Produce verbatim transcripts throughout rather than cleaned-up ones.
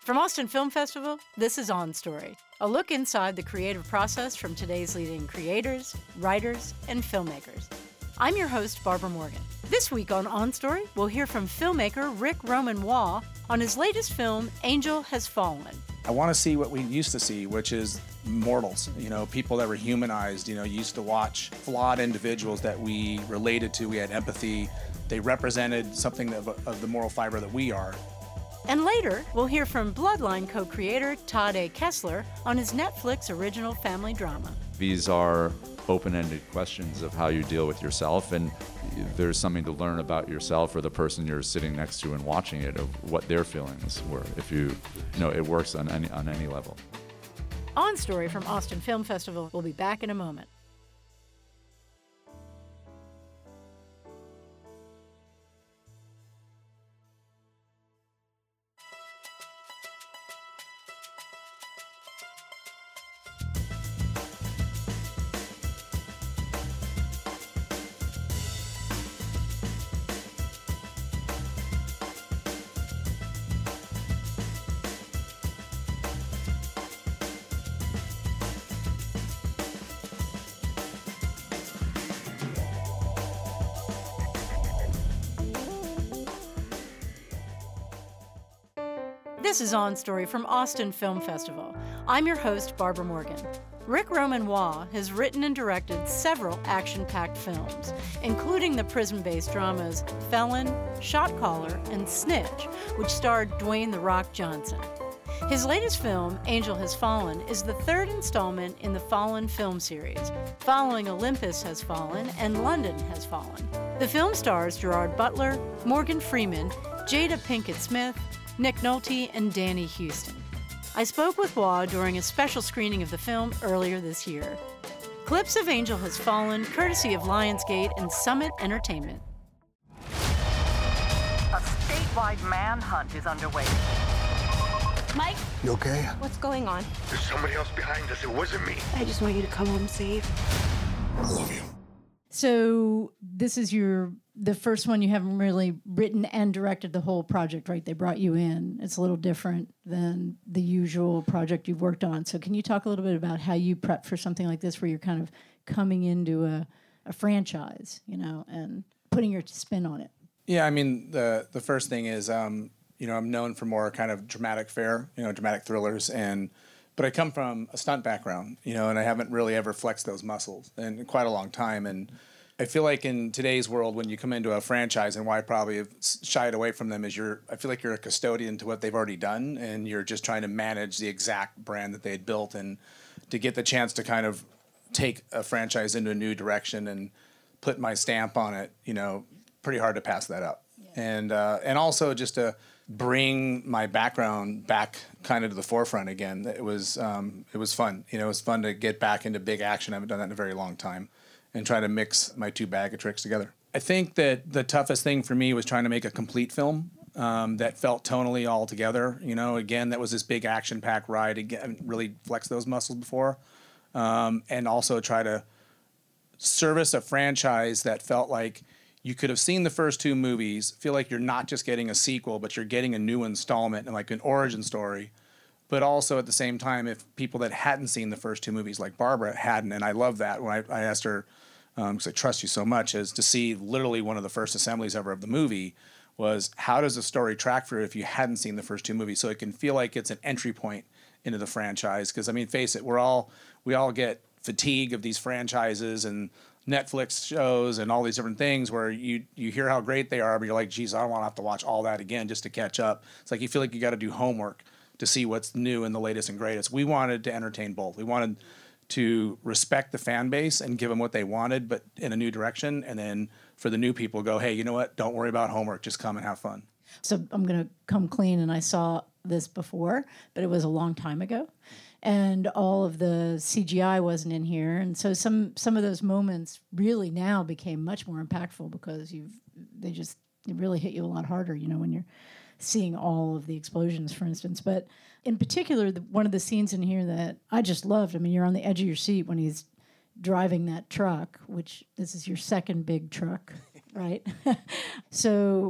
From Austin Film Festival, this is On Story, a look inside the creative process from today's leading creators, writers, and filmmakers. I'm your host, Barbara Morgan. This week on On Story, we'll hear from filmmaker Rick Roman Waugh on his latest film, Angel Has Fallen. I want to see what we used to see, which is mortals, you know, people that were humanized, you know, used to watch flawed individuals that we related to, we had empathy, they represented something of, of the moral fiber that we are. And later, we'll hear from Bloodline co-creator Todd A. Kessler on his Netflix original family drama. These are open-ended questions of how you deal with yourself, and there's something to learn about yourself or the person you're sitting next to and watching it, of what their feelings were. If you, you know, it works on any, on any level. On Story from Austin Film Festival. We'll be back in a moment. This is On Story from Austin Film Festival. I'm your host, Barbara Morgan. Rick Roman Waugh has written and directed several action-packed films, including the prison-based dramas Felon, Shot Caller, and Snitch, which starred Dwayne "The Rock" Johnson. His latest film, Angel Has Fallen, is the third installment in the Fallen film series, following Olympus Has Fallen and London Has Fallen. The film stars Gerard Butler, Morgan Freeman, Jada Pinkett Smith, Nick Nolte, and Danny Houston. I spoke with Waugh during a special screening of the film earlier this year. Clips of Angel Has Fallen, courtesy of Lionsgate and Summit Entertainment. A statewide manhunt is underway. Mike? You okay? What's going on? There's somebody else behind us. It wasn't me. I just want you to come home safe. I love you. So this is your the first one you haven't really written and directed the whole project, right? They brought you in. It's a little different than the usual project you've worked on. So can you talk a little bit about how you prep for something like this, where you're kind of coming into a, a franchise, you know, and putting your spin on it? Yeah, I mean, the the first thing is, um, you know, I'm known for more kind of dramatic fare, you know, dramatic thrillers, and but I come from a stunt background, you know, and I haven't really ever flexed those muscles in quite a long time. And I feel like in today's world, when you come into a franchise, and why I probably have shied away from them, is you're, I feel like you're a custodian to what they've already done, and you're just trying to manage the exact brand that they had built. And to get the chance to kind of take a franchise into a new direction and put my stamp on it, you know, pretty hard to pass that up. Yeah. And uh, and also just to bring my background back kind of to the forefront again. It was um, it was fun. You know, it was fun to get back into big action. I haven't done that in a very long time, and try to mix my two bag of tricks together. I think that the toughest thing for me was trying to make a complete film um, that felt tonally all together. You know, again, that was this big action-packed ride. Again, really flex those muscles before, um, and also try to service a franchise that felt like you could have seen the first two movies, feel like you're not just getting a sequel, but you're getting a new installment and like an origin story. But also at the same time, if people that hadn't seen the first two movies, like Barbara hadn't, and I love that when I, I asked her, because um, I trust you so much, is to see literally one of the first assemblies ever of the movie was, how does the story track for you if you hadn't seen the first two movies? So it can feel like it's an entry point into the franchise. Because I mean, face it, we're all we all get fatigue of these franchises and Netflix shows and all these different things where you you hear how great they are, but you're like, geez, I don't want to have to watch all that again just to catch up. It's like you feel like you got to do homework to see what's new and the latest and greatest. We wanted to entertain both. We wanted to respect the fan base and give them what they wanted, but in a new direction. And then for the new people, go, hey, you know what? Don't worry about homework. Just come and have fun. So I'm going to come clean, and I saw this before, but it was a long time ago. And all of the C G I wasn't in here. And so some some of those moments really now became much more impactful because you've they just it really hit you a lot harder, you know, when you're seeing all of the explosions, for instance. But in particular, the, one of the scenes in here that I just loved, I mean, you're on the edge of your seat when he's driving that truck, which this is your second big truck, right? So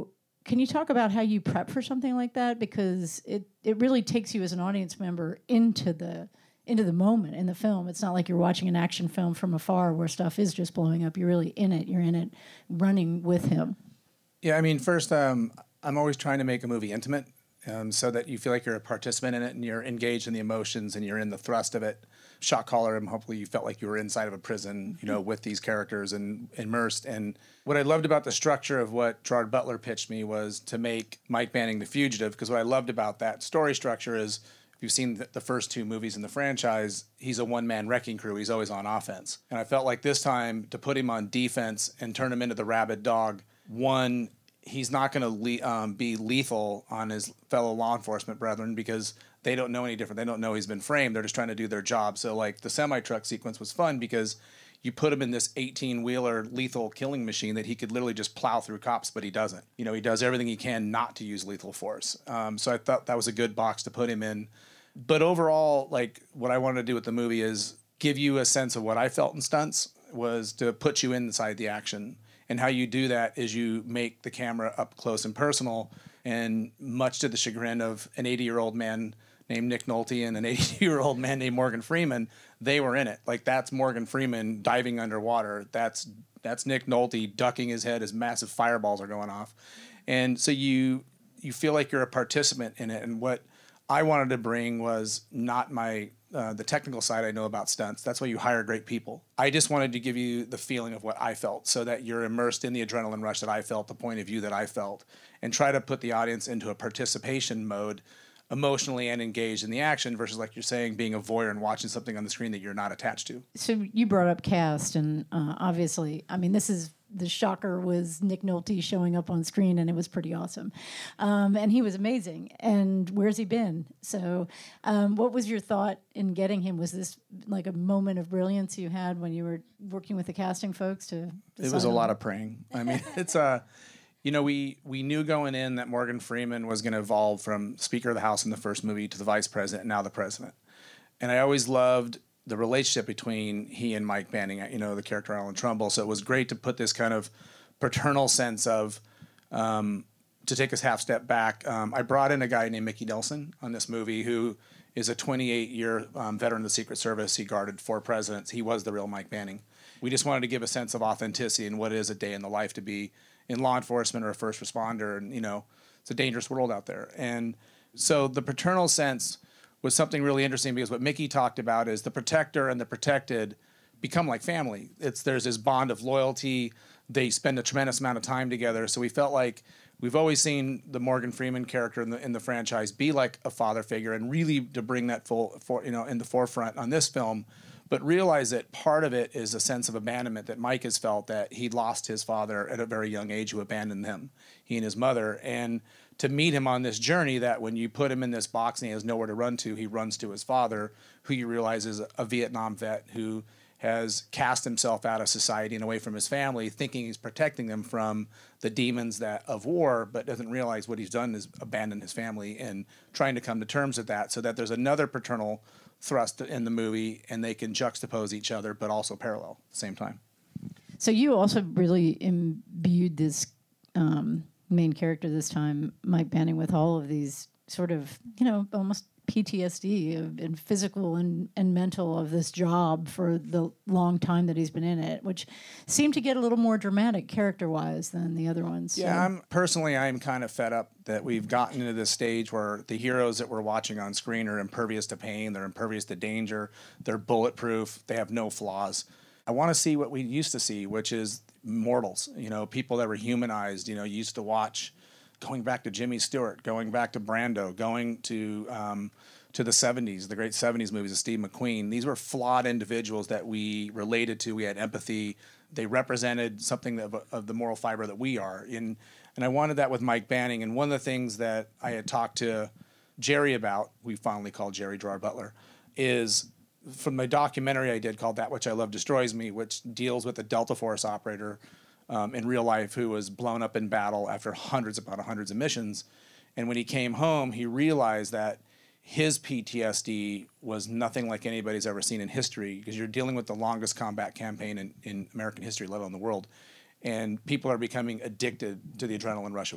Can you talk about how you prep for something like that? Because it, it really takes you as an audience member into the into the moment in the film. It's not like you're watching an action film from afar where stuff is just blowing up. You're really in it. You're in it running with him. Yeah, I mean, first, um, I'm always trying to make a movie intimate um, so that you feel like you're a participant in it and you're engaged in the emotions and you're in the thrust of it. Shot caller, and hopefully you felt like you were inside of a prison, you know, with these characters and immersed. And what I loved about the structure of what Gerard Butler pitched me was to make Mike Banning the fugitive, because what I loved about that story structure is, if you've seen the first two movies in the franchise, he's a one-man wrecking crew. He's always on offense. And I felt like this time, to put him on defense and turn him into the rabid dog, one, he's not going to le- um, be lethal on his fellow law enforcement brethren because they don't know any different. They don't know he's been framed. They're just trying to do their job. So, like, the semi-truck sequence was fun because you put him in this eighteen-wheeler lethal killing machine that he could literally just plow through cops, but he doesn't. You know, he does everything he can not to use lethal force. Um, so I thought that was a good box to put him in. But overall, like, what I wanted to do with the movie is give you a sense of what I felt in stunts, was to put you inside the action. And how you do that is you make the camera up close and personal, and much to the chagrin of an eighty-year-old man named Nick Nolte and an eighty-year-old man named Morgan Freeman, they were in it. Like, that's Morgan Freeman diving underwater. That's that's Nick Nolte ducking his head as massive fireballs are going off. And so you you feel like you're a participant in it. And what I wanted to bring was not my uh, the technical side I know about stunts. That's why you hire great people. I just wanted to give you the feeling of what I felt so that you're immersed in the adrenaline rush that I felt, the point of view that I felt, and try to put the audience into a participation mode emotionally and engaged in the action versus, like you're saying, being a voyeur and watching something on the screen that you're not attached to. So you brought up cast, and uh, obviously, I mean, this is the shocker was Nick Nolte showing up on screen, and it was pretty awesome. Um, and he was amazing. And where's he been? So um, what was your thought in getting him? Was this like a moment of brilliance you had when you were working with the casting folks to It was a lot of praying. I mean, it's a... Uh, You know, we, we knew going in that Morgan Freeman was going to evolve from Speaker of the House in the first movie to the Vice President and now the President. And I always loved the relationship between he and Mike Banning, you know, the character Alan Trumbull. So it was great to put this kind of paternal sense of, um, to take us half step back. Um, I brought in a guy named Mickey Nelson on this movie who is a twenty-eight-year um, veteran of the Secret Service. He guarded four presidents. He was the real Mike Banning. We just wanted to give a sense of authenticity and what it is a day in the life to be in law enforcement or a first responder. And, you know, it's a dangerous world out there. And so the paternal sense was something really interesting because what Mickey talked about is the protector and the protected become like family. It's there's this bond of loyalty. They spend a tremendous amount of time together. So we felt like we've always seen the Morgan Freeman character in the in the franchise be like a father figure, and really to bring that full for you know in the forefront on this film. But realize that part of it is a sense of abandonment that Mike has felt, that he lost his father at a very young age who abandoned him, he and his mother. And to meet him on this journey that when you put him in this box and he has nowhere to run to, he runs to his father, who you realize is a Vietnam vet who has cast himself out of society and away from his family, thinking he's protecting them from the demons that of war, but doesn't realize what he's done is abandon his family, and trying to come to terms with that so that there's another paternal thrust in the movie and they can juxtapose each other but also parallel at the same time. So you also really imbued this um, main character this time, Mike Banning, with all of these sort of, you know, almost P T S D of, and physical and, and mental of this job for the long time that he's been in it, which seemed to get a little more dramatic character-wise than the other ones. Yeah, so. I'm personally, I'm kind of fed up that we've gotten into this stage where the heroes that we're watching on screen are impervious to pain, they're impervious to danger, they're bulletproof, they have no flaws. I want to see what we used to see, which is mortals, you know, people that were humanized. You know, you used to watch, going back to Jimmy Stewart, going back to Brando, going to um, to the seventies, the great seventies movies of Steve McQueen. These were flawed individuals that we related to. We had empathy. They represented something of, of the moral fiber that we are. In, and I wanted that with Mike Banning. And one of the things that I had talked to Jerry about, we finally called Jerry Gerard Butler, is from my documentary I did called That Which I Love Destroys Me, which deals with a Delta Force operator Um, in real life who was blown up in battle after hundreds upon hundreds of missions. And when he came home, he realized that his P T S D was nothing like anybody's ever seen in history, because you're dealing with the longest combat campaign in, in American history, let alone the world. And people are becoming addicted to the adrenaline rush of war.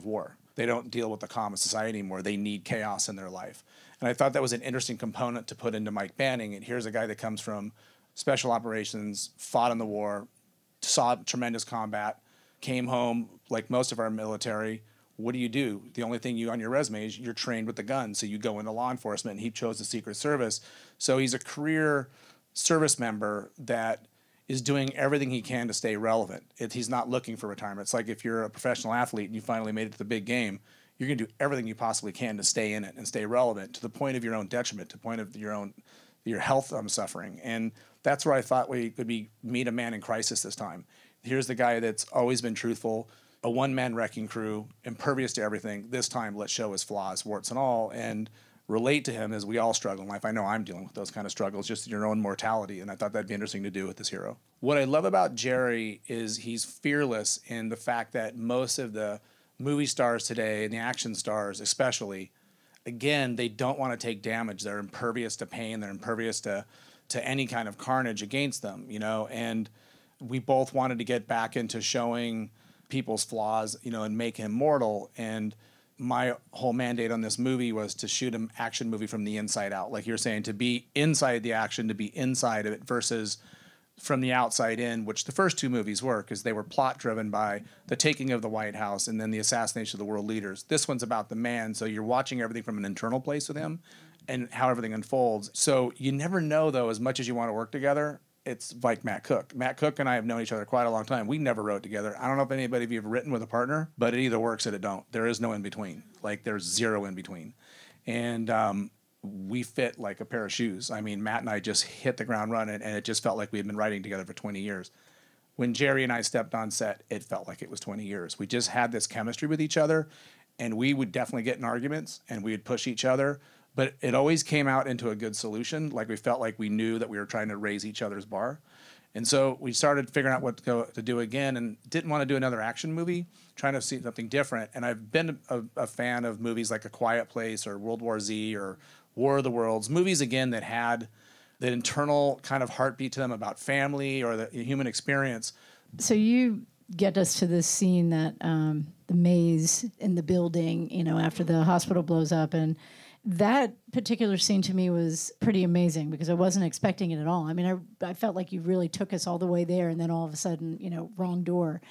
they don't deal with the calm of society anymore. They need chaos in their life. And I thought that was an interesting component to put into Mike Banning. And here's a guy that comes from special operations, fought in the war, saw tremendous combat, came home like most of our military. What do you do? The only thing you on your resume is you're trained with the gun. So you go into law enforcement, and he chose the Secret Service. So he's a career service member that is doing everything he can to stay relevant. It, he's not looking for retirement. It's like if you're a professional athlete and you finally made it to the big game, you're going to do everything you possibly can to stay in it and stay relevant to the point of your own detriment, to the point of your own your health um, suffering. And that's where I thought we could be meet a man in crisis this time. Here's the guy that's always been truthful, a one-man wrecking crew, impervious to everything. This time, let's show his flaws, warts and all, and relate to him as we all struggle in life. I know I'm dealing with those kind of struggles, just your own mortality, and I thought that'd be interesting to do with this hero. What I love about Jerry is he's fearless in the fact that most of the movie stars today, and the action stars especially, again, they don't want to take damage. They're impervious to pain. They're impervious to, to any kind of carnage against them, you know, and we both wanted to get back into showing people's flaws, you know, and make him mortal. And my whole mandate on this movie was to shoot an action movie from the inside out. Like you're saying, to be inside the action, to be inside of it versus from the outside in, which the first two movies were, because they were plot driven by the taking of the White House and then the assassination of the world leaders. This one's about the man, so you're watching everything from an internal place with him and how everything unfolds. So you never know, though, as much as you want to work together, it's like Matt Cook. Matt Cook and I have known each other quite a long time. We never wrote together. I don't know if anybody of you have written with a partner, but it either works or it don't. There is no in between. Like there's zero in between. And um, we fit like a pair of shoes. I mean, Matt and I just hit the ground running, and it just felt like we had been writing together for twenty years. When Jerry and I stepped on set, it felt like it was twenty years. We just had this chemistry with each other, and we would definitely get in arguments, and we would push each other. But it always came out into a good solution. Like we felt like we knew that we were trying to raise each other's bar. And so we started figuring out what to, go, to do again, and didn't want to do another action movie, trying to see something different. And I've been a, a fan of movies like A Quiet Place or World War Z or War of the Worlds, movies, again, that had the internal kind of heartbeat to them about family or the human experience. So you get us to this scene that um, the maze in the building, you know, after the hospital blows up, and that particular scene to me was pretty amazing because I wasn't expecting it at all. I mean, I, I felt like you really took us all the way there, and then all of a sudden, you know, wrong door.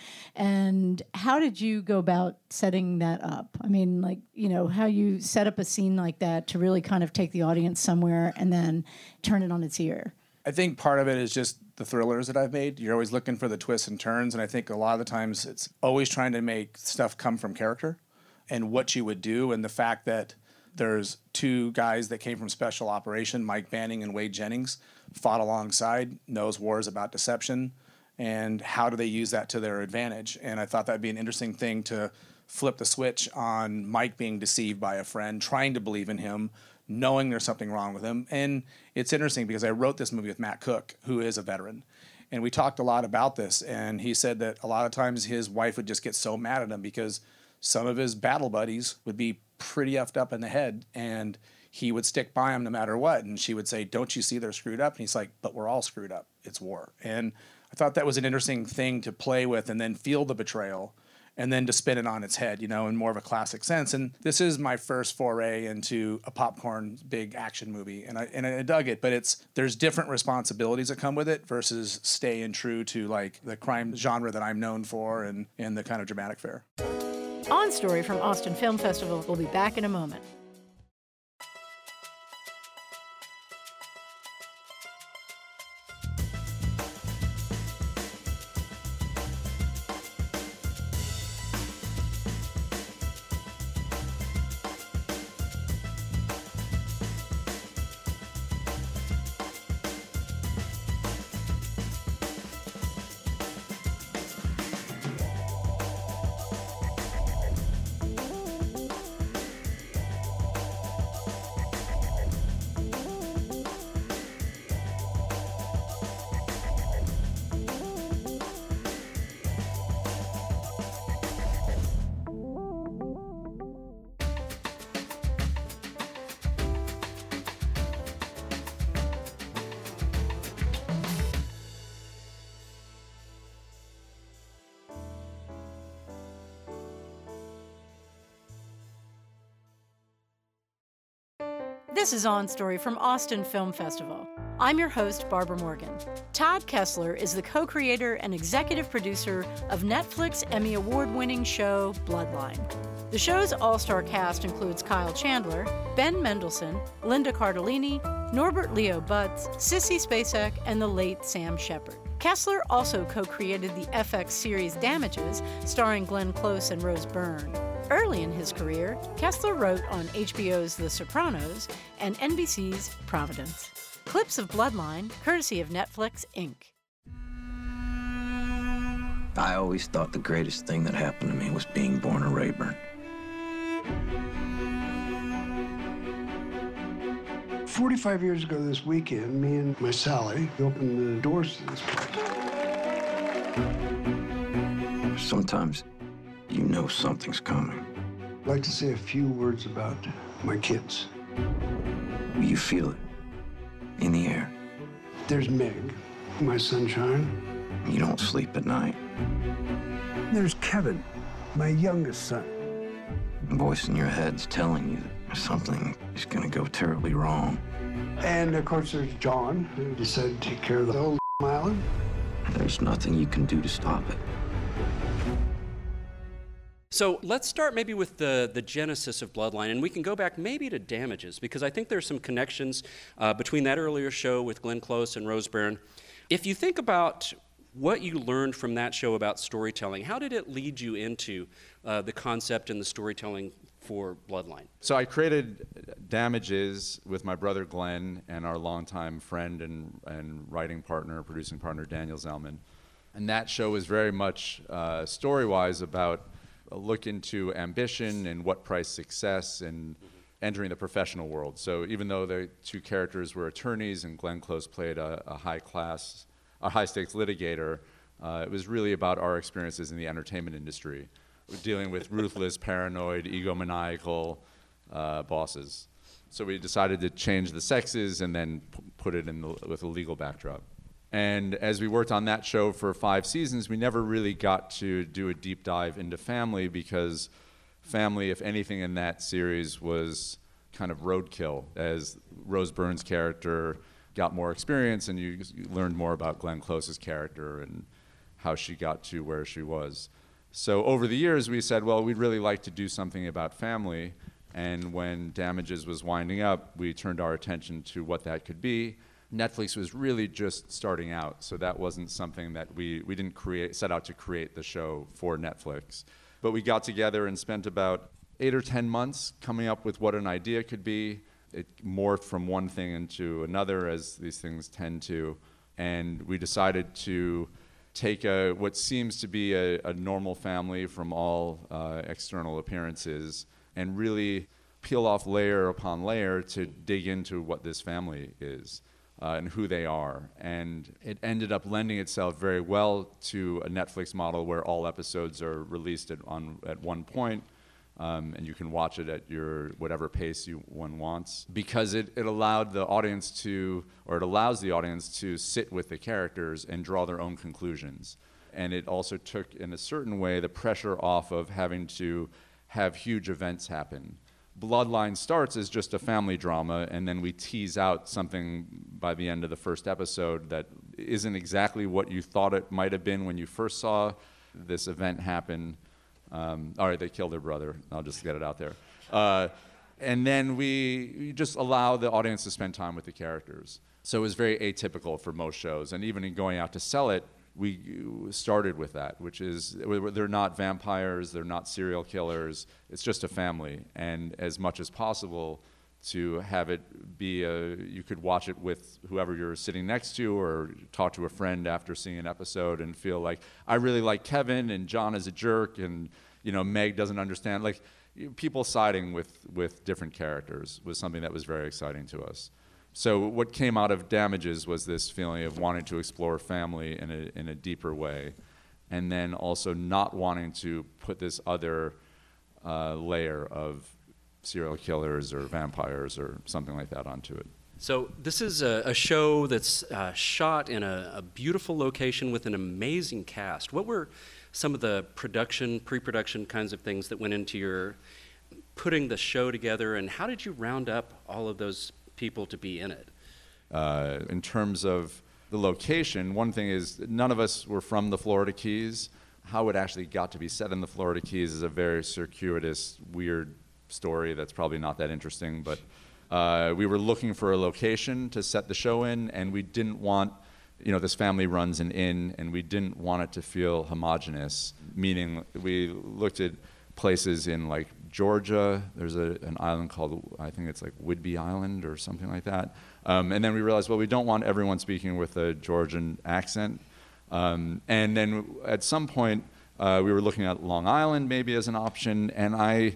And how did you go about setting that up? I mean, like, you know, how you set up a scene like that to really kind of take the audience somewhere and then turn it on its ear? I think part of it is just the thrillers that I've made. You're always looking for the twists and turns, and I think a lot of the times it's always trying to make stuff come from character and what you would do, and the fact that there's two guys that came from special operation, Mike Banning and Wade Jennings, fought alongside, knows wars about deception, and how do they use that to their advantage. And I thought that'd be an interesting thing to flip the switch on Mike being deceived by a friend, trying to believe in him, knowing there's something wrong with him. And it's interesting because I wrote this movie with Matt Cook, who is a veteran. And we talked a lot about this, and he said that a lot of times his wife would just get so mad at him because some of his battle buddies would be pretty effed up in the head, and he would stick by him no matter what. And she would say, don't you see they're screwed up? And he's like, but we're all screwed up. It's war. And I thought that was an interesting thing to play with and then feel the betrayal and then to spin it on its head, you know, in more of a classic sense. And this is my first foray into a popcorn big action movie, and I and I dug it, but it's there's different responsibilities that come with it versus staying true to like the crime genre that I'm known for and, and the kind of dramatic fare. On Story from Austin Film Festival will be back in a moment. This is On Story from Austin Film Festival. I'm your host, Barbara Morgan. Todd Kessler is the co-creator and executive producer of Netflix Emmy Award-winning show Bloodline. The show's all-star cast includes Kyle Chandler, Ben Mendelsohn, Linda Cardellini, Norbert Leo Butz, Sissy Spacek, and the late Sam Shepard. Kessler also co-created the F X series Damages, starring Glenn Close and Rose Byrne. Early in his career, Kessler wrote on H B O's The Sopranos and N B C's Providence. Clips of Bloodline, courtesy of Netflix, Incorporated. I always thought the greatest thing that happened to me was being born a Rayburn. forty-five years ago this weekend, me and my Sally opened the doors to this place. Sometimes you know something's coming. I'd like to say a few words about my kids. You feel it in the air. There's Meg, my sunshine. You don't sleep at night. There's Kevin, my youngest son. The voice in your head's telling you that something is going to go terribly wrong. And of course, there's John, who decided to take care of the whole island. There's nothing you can do to stop it. So let's start maybe with the, the genesis of Bloodline, and we can go back maybe to Damages, because I think there's some connections uh, between that earlier show with Glenn Close and Rose Byrne. If you think about what you learned from that show about storytelling, how did it lead you into uh, the concept and the storytelling for Bloodline? So I created Damages with my brother Glenn and our longtime friend and, and writing partner, producing partner, Daniel Zellman. And that show was very much uh, story-wise about a look into ambition and what price success and entering the professional world. So even though the two characters were attorneys and Glenn Close played a, a high-class, a high-stakes litigator, uh, it was really about our experiences in the entertainment industry, dealing with ruthless, paranoid, egomaniacal uh, bosses. So we decided to change the sexes and then p- put it in the, with a legal backdrop. And as we worked on that show for five seasons, we never really got to do a deep dive into family, because family, if anything in that series, was kind of roadkill, as Rose Byrne's character got more experience and you, you learned more about Glenn Close's character and how she got to where she was. So over the years, we said, well, we'd really like to do something about family. And when Damages was winding up, we turned our attention to what that could be. Netflix was really just starting out, so that wasn't something that we, we didn't create, set out to create the show for Netflix. But we got together and spent about eight or ten months coming up with what an idea could be. It morphed from one thing into another, as these things tend to, and we decided to take a, what seems to be a, a normal family from all uh, external appearances and really peel off layer upon layer to dig into what this family is. Uh, and who they are. And it ended up lending itself very well to a Netflix model where all episodes are released at, on, at one point, um, and you can watch it at your whatever pace you one wants, because it, it allowed the audience to, or it allows the audience to sit with the characters and draw their own conclusions. And it also took, in a certain way, the pressure off of having to have huge events happen. Bloodline starts as just a family drama, and then we tease out something by the end of the first episode that isn't exactly what you thought it might have been when you first saw this event happen. Um, all right, they killed their brother. I'll just get it out there. Uh, and then we, we just allow the audience to spend time with the characters. So it was very atypical for most shows, and even in going out to sell it, we started with that, which is they're not vampires, they're not serial killers, it's just a family. And as much as possible to have it be a, you could watch it with whoever you're sitting next to or talk to a friend after seeing an episode and feel like, I really like Kevin and John is a jerk and, you know, Meg doesn't understand. Like, people siding with, with different characters was something that was very exciting to us. So what came out of Damages was this feeling of wanting to explore family in a in a deeper way, and then also not wanting to put this other uh, layer of serial killers or vampires or something like that onto it. So this is a, a show that's uh, shot in a, a beautiful location with an amazing cast. What were some of the production, pre-production kinds of things that went into your putting the show together, and how did you round up all of those people to be in it? Uh, in terms of the location, one thing is none of us were from the Florida Keys. How it actually got to be set in the Florida Keys is a very circuitous, weird story that's probably not that interesting, but uh, we were looking for a location to set the show in, and we didn't want, you know, this family runs an inn, and we didn't want it to feel homogenous, meaning we looked at places in like Georgia. There's a, an island called, I think it's like Whidbey Island or something like that. Um, and then we realized, well, we don't want everyone speaking with a Georgian accent. Um, and then at some point, uh, we were looking at Long Island maybe as an option, and I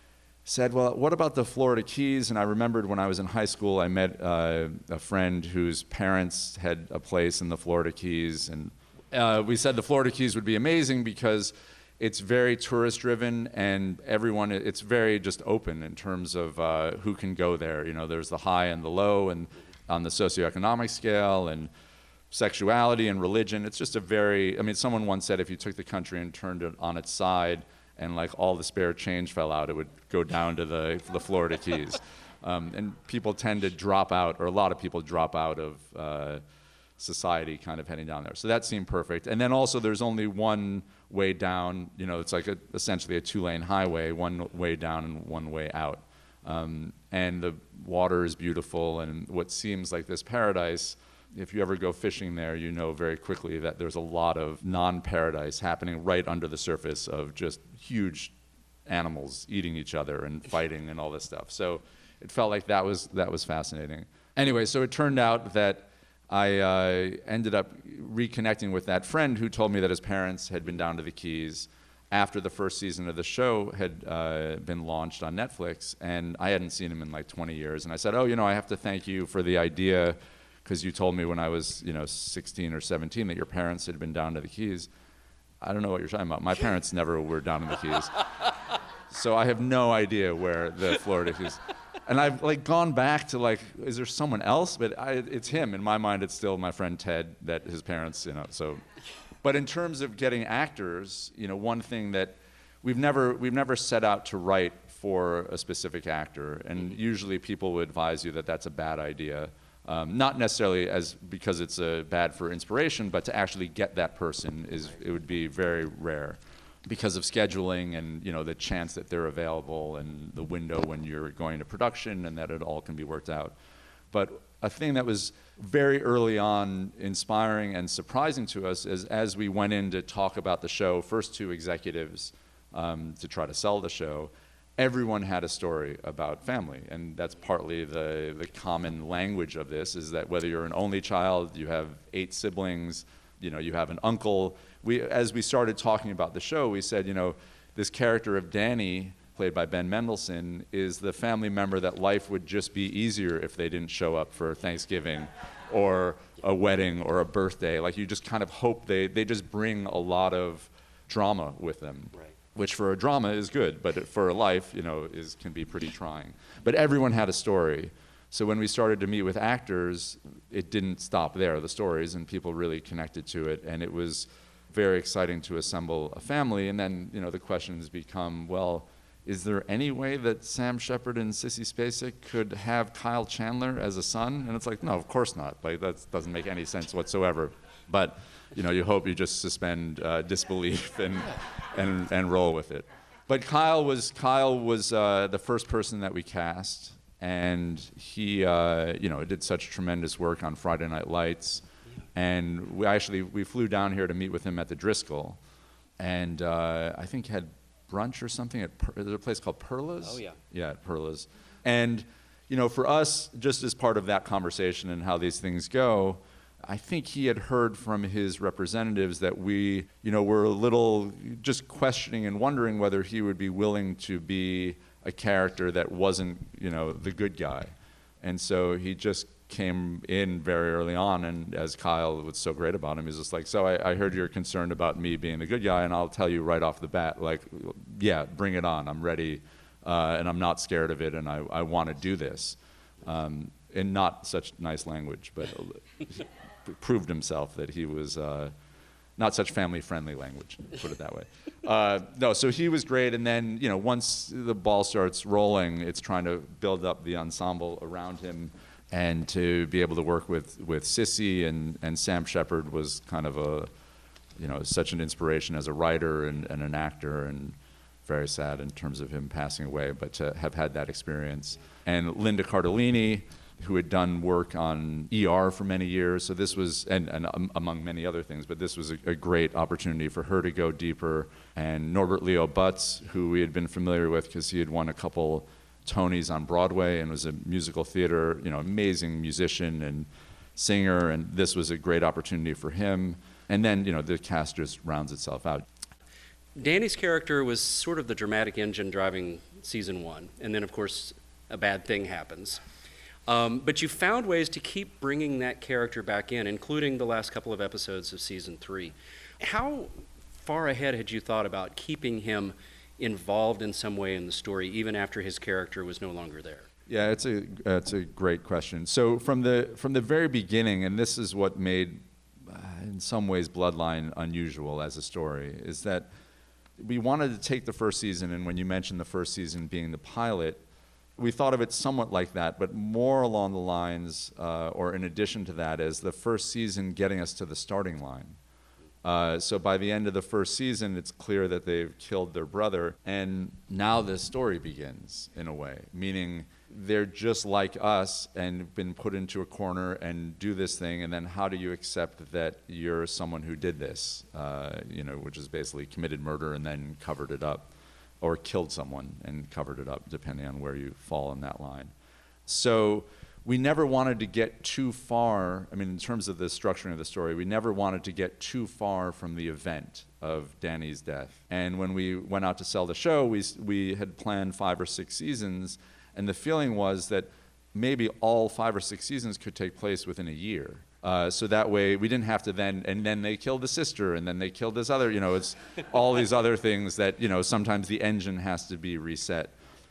said, well, what about the Florida Keys? And I remembered when I was in high school, I met uh, a friend whose parents had a place in the Florida Keys, and uh, we said the Florida Keys would be amazing because it's very tourist-driven, and everyone, it's very just open in terms of uh, who can go there. You know, there's the high and the low, and on the socioeconomic scale, and sexuality and religion. It's just a very, I mean, someone once said if you took the country and turned it on its side, and like all the spare change fell out, it would go down to the, the Florida Keys. Um, and people tend to drop out, or a lot of people drop out of uh, society kind of heading down there. So that seemed perfect. And then also there's only one way down, you know, it's like a, essentially a two-lane highway, one way down and one way out. Um, and the water is beautiful, and what seems like this paradise, if you ever go fishing there, you know very quickly that there's a lot of non-paradise happening right under the surface of just huge animals eating each other and fighting and all this stuff. So it felt like that was that was fascinating. Anyway, so it turned out that I uh, ended up reconnecting with that friend who told me that his parents had been down to the Keys after the first season of the show had uh, been launched on Netflix, and I hadn't seen him in like twenty years. And I said, oh, you know, I have to thank you for the idea, because you told me when I was, you know, sixteen or seventeen that your parents had been down to the Keys. I don't know what you're talking about. My parents never were down in the Keys. So I have no idea where the Florida Keys. And I've like gone back to like, is there someone else? But I, it's him. In my mind, it's still my friend Ted, that his parents, you know, so. But in terms of getting actors, you know, one thing that we've never, we've never set out to write for a specific actor. And usually people would advise you that that's a bad idea. Um, not necessarily as because it's uh, bad for inspiration, but to actually get that person is it would be very rare because of scheduling and, you know, the chance that they're available and the window when you're going to production and that it all can be worked out. But a thing that was very early on inspiring and surprising to us is as we went in to talk about the show, first two executives um, to try to sell the show, everyone had a story about family, and that's partly the, the common language of this, is that whether you're an only child, you have eight siblings, you know, you have an uncle. We, as we started talking about the show, we said, you know, this character of Danny, played by Ben Mendelsohn, is the family member that life would just be easier if they didn't show up for Thanksgiving or a wedding or a birthday. Like, you just kind of hope they, they just bring a lot of drama with them. Right. Which for a drama is good, but for a life, you know, is can be pretty trying. But everyone had a story. So when we started to meet with actors, it didn't stop there, the stories, and people really connected to it. And it was very exciting to assemble a family. And then, you know, the questions become, well, is there any way that Sam Shepard and Sissy Spacek could have Kyle Chandler as a son? And it's like, no, of course not. Like, that doesn't make any sense whatsoever. But, you know, you hope you just suspend uh, disbelief and, and and roll with it. But Kyle was Kyle was uh, the first person that we cast, and he, uh, you know, did such tremendous work on Friday Night Lights. And we actually we flew down here to meet with him at the Driscoll, and uh, I think had brunch or something at per- there's a place called Perla's. Oh yeah. Yeah, at Perla's. And you know, for us, just as part of that conversation and how these things go, I think he had heard from his representatives that we, you know, were a little just questioning and wondering whether he would be willing to be a character that wasn't, you know, the good guy. And so he just came in very early on, and as Kyle was so great about him, he's just like, so I, I heard you're concerned about me being the good guy, and I'll tell you right off the bat, like, yeah, bring it on. I'm ready, uh, and I'm not scared of it, and I, I want to do this. Um, in not such nice language, but proved himself that he was uh, not such family-friendly language, put it that way. Uh, no, so he was great, and then, you know, once the ball starts rolling, it's trying to build up the ensemble around him, and to be able to work with, with Sissy and, and Sam Shepard was kind of a, you know, such an inspiration as a writer and, and an actor, and very sad in terms of him passing away, but to have had that experience. And Linda Cardellini, who had done work on E R for many years, so this was, and, and um, among many other things, but this was a, a great opportunity for her to go deeper. And Norbert Leo Butz, who we had been familiar with because he had won a couple Tonys on Broadway and was a musical theater, you know, amazing musician and singer, and this was a great opportunity for him. And then, you know, the cast just rounds itself out. Danny's character was sort of the dramatic engine driving season one, and then, of course, a bad thing happens. Um, but you found ways to keep bringing that character back in, including the last couple of episodes of season three. How far ahead had you thought about keeping him involved in some way in the story, even after his character was no longer there? Yeah, it's a it's a great question. So from the from the very beginning, and this is what made, uh, in some ways, Bloodline unusual as a story, is that we wanted to take the first season, and when you mentioned the first season being the pilot, we thought of it somewhat like that, but more along the lines, uh, or in addition to that, as the first season getting us to the starting line. Uh, so by the end of the first season, it's clear that they've killed their brother, and now the story begins, in a way, meaning they're just like us and been put into a corner and do this thing, and then how do you accept that you're someone who did this, uh, you know, which is basically committed murder and then covered it up, or killed someone and covered it up, depending on where you fall in that line. So we never wanted to get too far, I mean, in terms of the structuring of the story, we never wanted to get too far from the event of Danny's death. And when we went out to sell the show, we, we had planned five or six seasons, and the feeling was that maybe all five or six seasons could take place within a year. Uh, so that way we didn't have to then, and then they killed the sister, and then they killed this other, you know, it's all these other things that, you know, sometimes the engine has to be reset.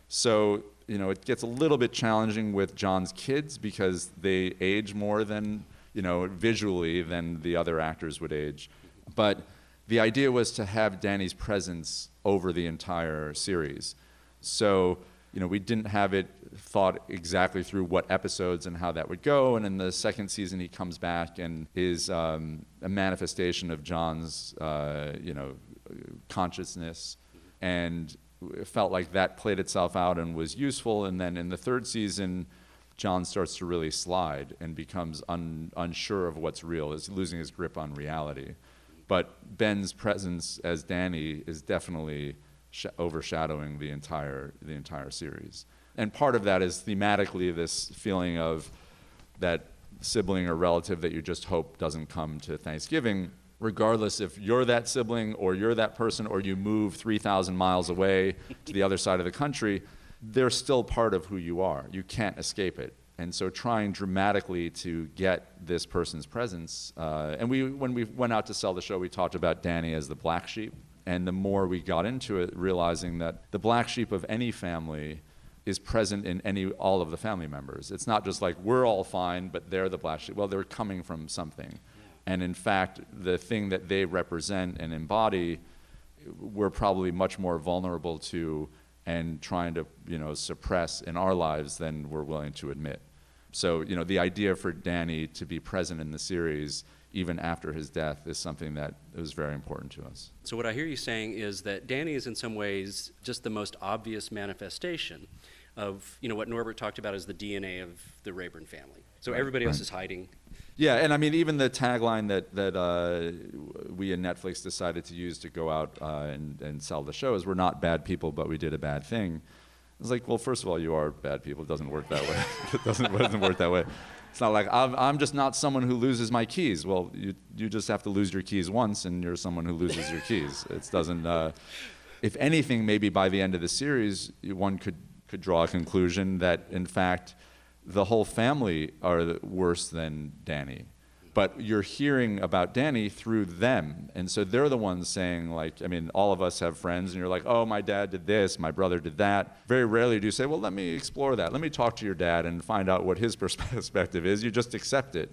So, you know, it gets a little bit challenging with John's kids because they age more than, you know, visually than the other actors would age. But the idea was to have Danny's presence over the entire series. So, you know, we didn't have it thought exactly through what episodes and how that would go. And in the second season, he comes back and is um, a manifestation of John's, uh, you know, consciousness. And it felt like that played itself out and was useful. And then in the third season, John starts to really slide and becomes un- unsure of what's real, is losing his grip on reality. But Ben's presence as Danny is definitely sh- overshadowing the entire the entire series. And part of that is thematically this feeling of that sibling or relative that you just hope doesn't come to Thanksgiving, regardless if you're that sibling or you're that person or you move three thousand miles away to the other side of the country, they're still part of who you are. You can't escape it. And so trying dramatically to get this person's presence, uh, and we when we went out to sell the show, we talked about Danny as the black sheep. And the more we got into it, realizing that the black sheep of any family is present in any all of the family members. It's not just like we're all fine, but they're the black sheep. Well, they're coming from something. And in fact, the thing that they represent and embody, we're probably much more vulnerable to and trying to, you know, suppress in our lives than we're willing to admit. So, you know, the idea for Danny to be present in the series, even after his death, is something that was very important to us. So what I hear you saying is that Danny is in some ways just the most obvious manifestation of, you know, what Norbert talked about as the D N A of the Rayburn family. So everybody else is hiding. Yeah, and I mean, even the tagline that, that uh, we in Netflix decided to use to go out uh, and, and sell the show is, we're not bad people, but we did a bad thing. It's like, well, first of all, you are bad people. It doesn't work that way. it, doesn't, it doesn't work that way. It's not like, I'm, I'm just not someone who loses my keys. Well, you you just have to lose your keys once, and you're someone who loses your keys. It doesn't, uh, if anything, maybe by the end of the series, one could, could draw a conclusion that, in fact, the whole family are worse than Danny. But you're hearing about Danny through them. And so they're the ones saying, like, I mean, all of us have friends, and you're like, oh, my dad did this, my brother did that. Very rarely do you say, well, let me explore that. Let me talk to your dad and find out what his perspective is. You just accept it.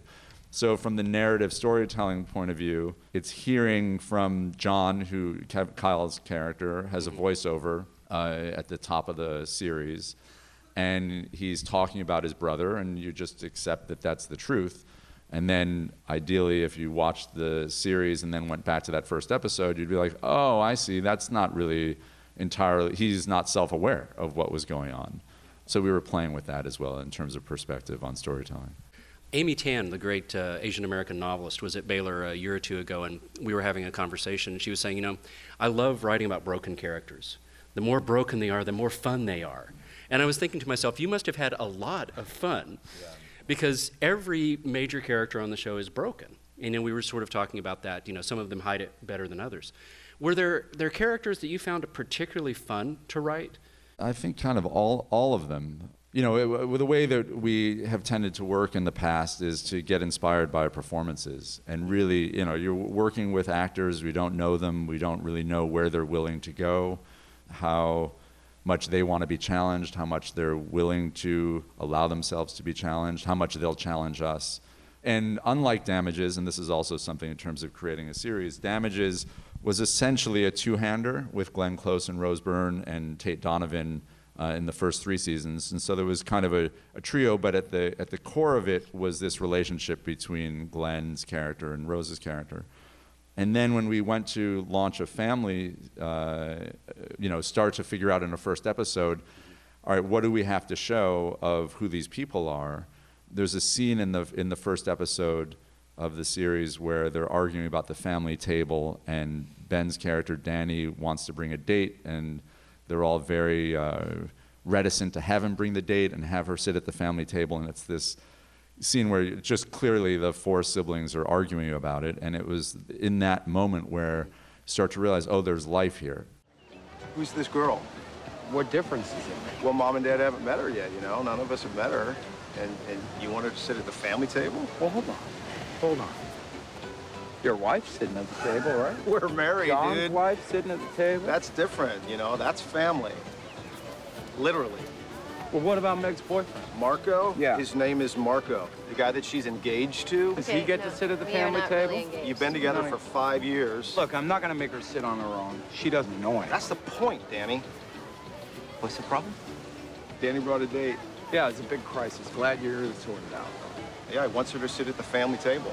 So from the narrative storytelling point of view, it's hearing from John, who Kev- Kyle's character has a voiceover uh, at the top of the series, and he's talking about his brother, and you just accept that that's the truth. And then ideally, if you watched the series and then went back to that first episode, you'd be like, oh, I see, that's not really entirely, he's not self-aware of what was going on. So we were playing with that as well in terms of perspective on storytelling. Amy Tan, the great uh, Asian American novelist, was at Baylor a year or two ago, and we were having a conversation, and she was saying, you know, I love writing about broken characters. The more broken they are, the more fun they are. And I was thinking to myself, you must have had a lot of fun, yeah. because every major character on the show is broken. And then we were sort of talking about that, you know, some of them hide it better than others. Were there, there characters that you found particularly fun to write? I think kind of all, all of them. You know, it, the way that we have tended to work in the past is to get inspired by performances. And really, you know, you're working with actors, we don't know them, we don't really know where they're willing to go, how much they want to be challenged, how much they're willing to allow themselves to be challenged, how much they'll challenge us. And unlike Damages, and this is also something in terms of creating a series, Damages was essentially a two-hander with Glenn Close and Rose Byrne and Tate Donovan Uh, in the first three seasons, and so there was kind of a, a trio, but at the at the core of it was this relationship between Glenn's character and Rose's character. And then when we went to launch a family, uh, you know, start to figure out in the first episode, all right, what do we have to show of who these people are? There's a scene in the in the first episode of the series where they're arguing about the family table, and Ben's character Danny wants to bring a date, and they're all very uh, reticent to have him bring the date and have her sit at the family table, and it's this scene where just clearly the four siblings are arguing about it, and it was in that moment where you start to realize, oh, there's life here. Who's this girl? What difference is it make? Well, Mom and Dad haven't met her yet, you know? None of us have met her. And, and you want her to sit at the family table? Well, hold on. Hold on. Your wife's sitting at the table, right? We're married, John's dude. John's wife's sitting at the table? That's different, you know? That's family. Literally. Well, what about Meg's boyfriend? Marco? Yeah. His name is Marco. The guy that she's engaged to. Does Okay, he get no, to sit at the we family are not table? really engaged. You've been together for five years. Look, I'm not going to make her sit on her own. She doesn't know it. That's the point, Danny. What's the problem? Danny brought a date. Yeah, it's a big crisis. Glad you're here to sort it out. Yeah, he wants her to sit at the family table.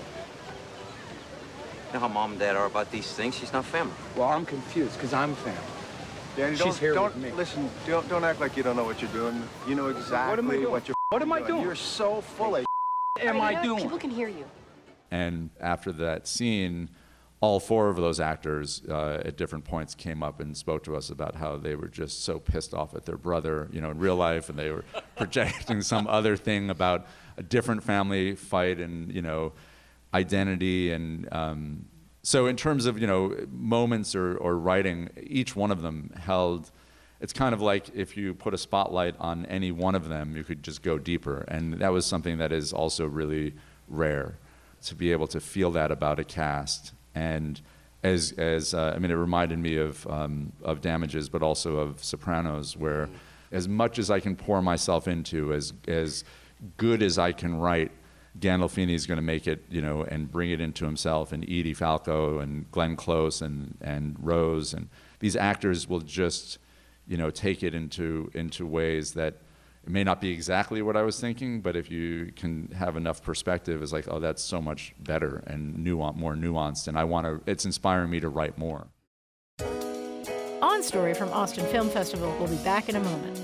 You know how Mom and Dad are about these things? She's not family. Well, I'm confused, because I'm family. Danny, She's don't, here don't with me. listen. Don't, don't act like you don't know what you're doing. You know exactly what, am I doing? what you're What am I doing. doing? You're so full of am I doing? People can hear you. And after that scene, all four of those actors uh, at different points came up and spoke to us about how they were just so pissed off at their brother, you know, in real life, and they were projecting some other thing about a different family fight and, you know, identity. And um, so in terms of, you know, moments or, or writing, each one of them held, it's kind of like if you put a spotlight on any one of them, you could just go deeper. And that was something that is also really rare, to be able to feel that about a cast. And as, as uh, I mean, it reminded me of, um, of Damages, but also of Sopranos, where as much as I can pour myself into, as, as good as I can write, Gandolfini is going to make it, you know, and bring it into himself, and Edie Falco and Glenn Close and, and Rose, and these actors will just, you know, take it into, into ways that it may not be exactly what I was thinking, but if you can have enough perspective, it's like, oh, that's so much better and nuance, more nuanced, and I want to, it's inspiring me to write more. On Story from Austin Film Festival will be back in a moment.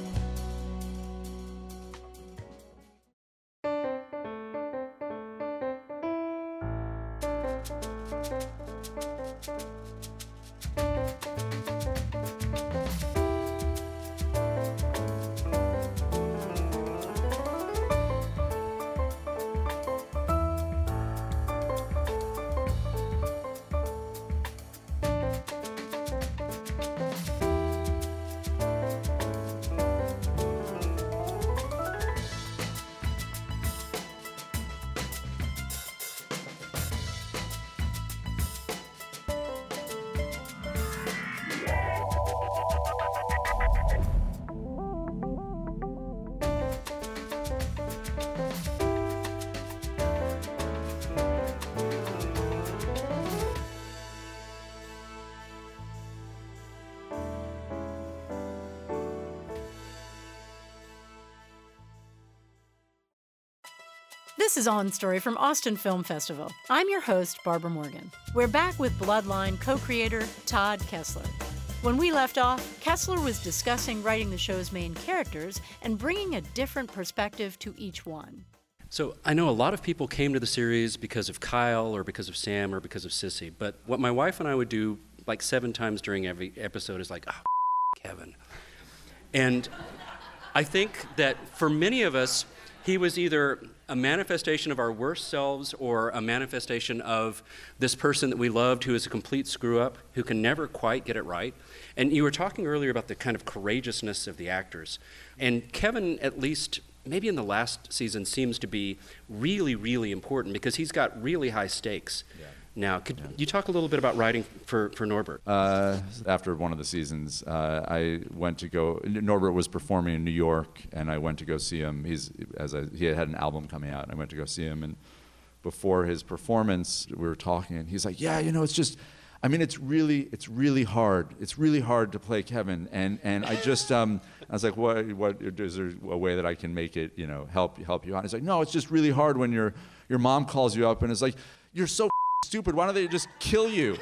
This is On Story from Austin Film Festival. I'm your host, Barbara Morgan. We're back with Bloodline co-creator Todd Kessler. When we left off, Kessler was discussing writing the show's main characters and bringing a different perspective to each one. So I know a lot of people came to the series because of Kyle or because of Sam or because of Sissy, but what my wife and I would do like seven times during every episode is like, oh, Kevin. And I think that for many of us, he was either a manifestation of our worst selves or a manifestation of this person that we loved who is a complete screw-up, who can never quite get it right. And you were talking earlier about the kind of courageousness of the actors. And Kevin, at least maybe in the last season, seems to be really, really important because he's got really high stakes. Yeah. Now, could yeah. you talk a little bit about writing for, for Norbert? Uh, after one of the seasons, uh, I went to go, Norbert was performing in New York, and I went to go see him. He's, as I, he had an album coming out, and I went to go see him, and before his performance, we were talking, and he's like, yeah, you know, it's just, I mean, it's really, it's really hard. It's really hard to play Kevin, and, and I just, um, I was like, what, what, is there a way that I can make it, you know, help, help you out? He's like, no, it's just really hard when your, your mom calls you up, and it's like, you're so stupid, why don't they just kill you?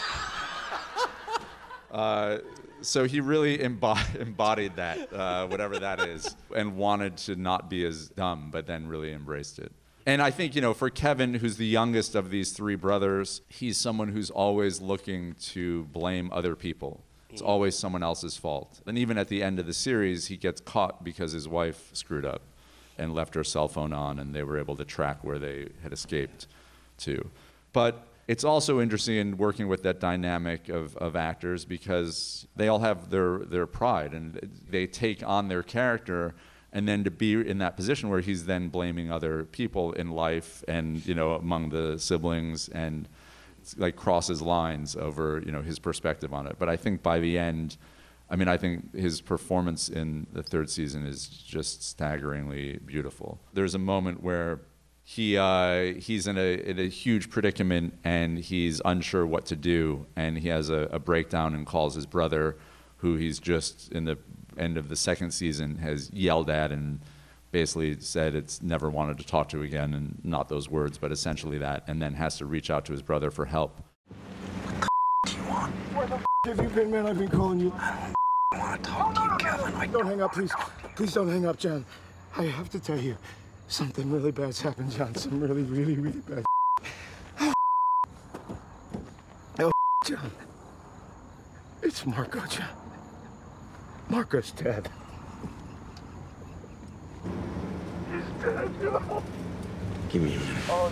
uh, so he really embo- embodied that, uh, whatever that is, and wanted to not be as dumb, but then really embraced it. And I think, you know, for Kevin, who's the youngest of these three brothers, he's someone who's always looking to blame other people. It's always someone else's fault. And even at the end of the series, he gets caught because his wife screwed up and left her cell phone on, and they were able to track where they had escaped to. But it's also interesting in working with that dynamic of, of actors because they all have their, their pride, and they take on their character, and then to be in that position where he's then blaming other people in life and, you know, among the siblings, and like crosses lines over, you know, his perspective on it. But I think by the end, I mean, I think his performance in the third season is just staggeringly beautiful. There's a moment where He uh, he's in a in a huge predicament, and he's unsure what to do, and he has a, a breakdown and calls his brother, who he's just in the end of the second season has yelled at and basically said it's never wanted to talk to again, and not those words, but essentially that, and then has to reach out to his brother for help. What the f*** do you want? Where the f*** have you been, man? I've been calling you. I don't want to talk to you, Kevin. I don't hang up, please. Please don't hang up, John. I have to tell you. Something really bad's happened, John. Some really, really, really bad. Oh, oh John. It's Marco, John. Marco's dead. He's dead, John. Give me a minute. Oh.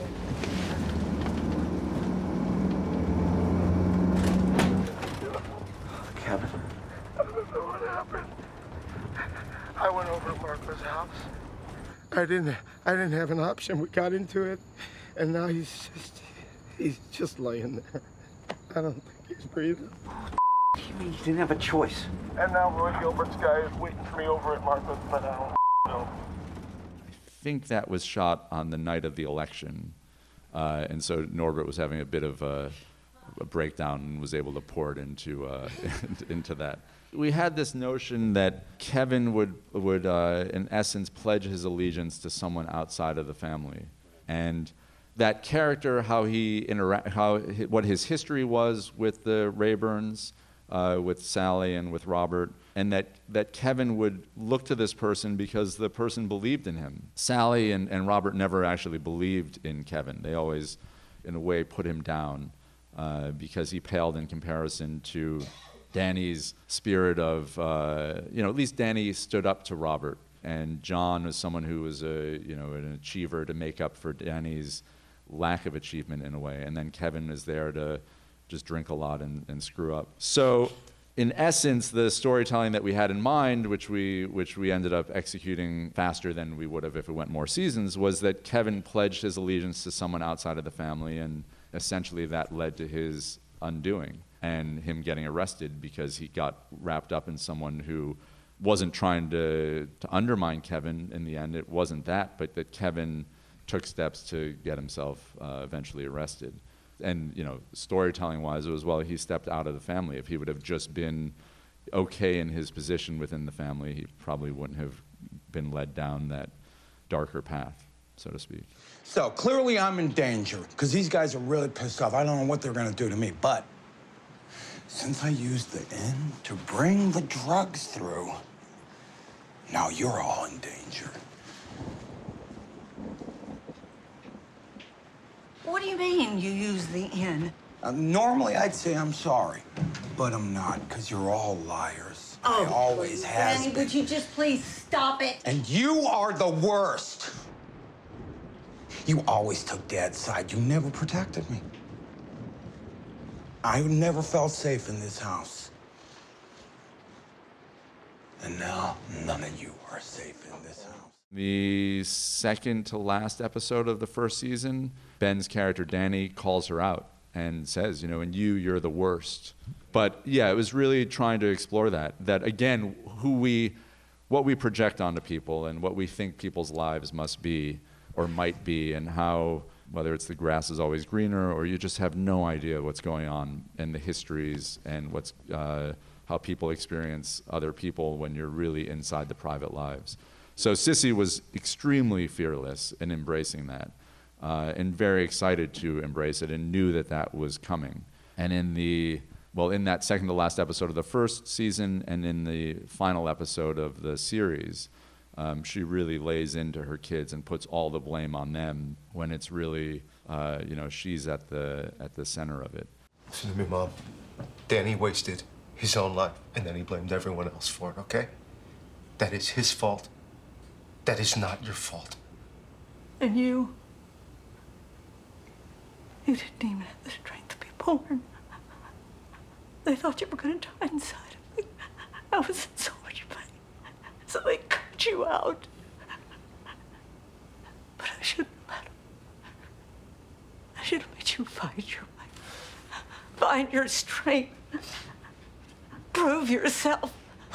Kevin. I don't know what happened. I went over to Marco's house. I didn't I didn't have an option. We got into it, and now he's just he's just laying there. I don't think he's breathing. You mean you didn't have a choice? And now Roy Gilbert's guy is waiting for me over at Marco's, but I don't know. I think that was shot on the night of the election, uh, and so Norbert was having a bit of a, a breakdown and was able to pour it into uh, into that. We had this notion that Kevin would, would uh, in essence, pledge his allegiance to someone outside of the family. And that character, how he intera- how what his history was with the Rayburns, uh, with Sally and with Robert, and that, that Kevin would look to this person because the person believed in him. Sally and, and Robert never actually believed in Kevin. They always, in a way, put him down uh, because he paled in comparison to Danny's spirit of, uh, you know, at least Danny stood up to Robert, and John was someone who was a, you know, an achiever to make up for Danny's lack of achievement in a way, and then Kevin is there to just drink a lot and, and screw up. So, in essence, the storytelling that we had in mind, which we which we ended up executing faster than we would have if it went more seasons, was that Kevin pledged his allegiance to someone outside of the family, and essentially that led to his undoing and him getting arrested because he got wrapped up in someone who wasn't trying to, to undermine Kevin in the end. It wasn't that, but that Kevin took steps to get himself uh, eventually arrested. And, you know, storytelling-wise, it was, well, he stepped out of the family. If he would have just been okay in his position within the family, he probably wouldn't have been led down that darker path. so to speak. So clearly I'm in danger because these guys are really pissed off. I don't know what they're gonna do to me, but since I used the inn to bring the drugs through, now you're all in danger. What do you mean you use the inn? Uh, normally I'd say I'm sorry, but I'm not because you're all liars. Oh, I always have Danny, been. would you just please stop it? And you are the worst. You always took Dad's side. You never protected me. I never felt safe in this house. And now, none of you are safe in this house. The second to last episode of the first season, Ben's character, Danny, calls her out and says, you know, and you, you're the worst. But yeah, it was really trying to explore that, that again, who we, what we project onto people and what we think people's lives must be or might be, and how, whether it's the grass is always greener or you just have no idea what's going on in the histories and what's, uh, how people experience other people when you're really inside the private lives. So Sissy was extremely fearless in embracing that, uh, and very excited to embrace it, and knew that that was coming. And in the, well, in that second to last episode of the first season and in the final episode of the series, um, she really lays into her kids and puts all the blame on them when it's really, uh, you know, she's at the at the center of it. Listen to me, Mom. Danny wasted his own life, and then he blamed everyone else for it, okay? That is his fault. That is not your fault. And you? You didn't even have the strength to be born. They thought you were going to die inside of me. I was in so much pain. So they cut you out. But I shouldn't have let them. I should have made you fight your way. Find your strength. Prove yourself.